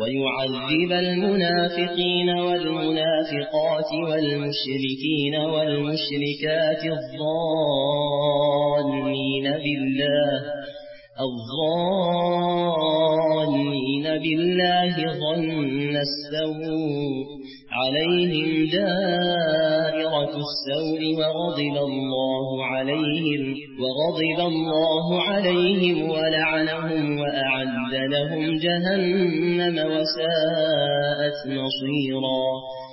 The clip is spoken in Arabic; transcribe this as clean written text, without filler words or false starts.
ويعذب المنافقين والمنافقات والمشركين والمشركات الظانين بالله ظن السوء عليهم دائرة السوء وغضب الله عليهم ولعنهم وأعد لهم جهنم وساءت مصيرا.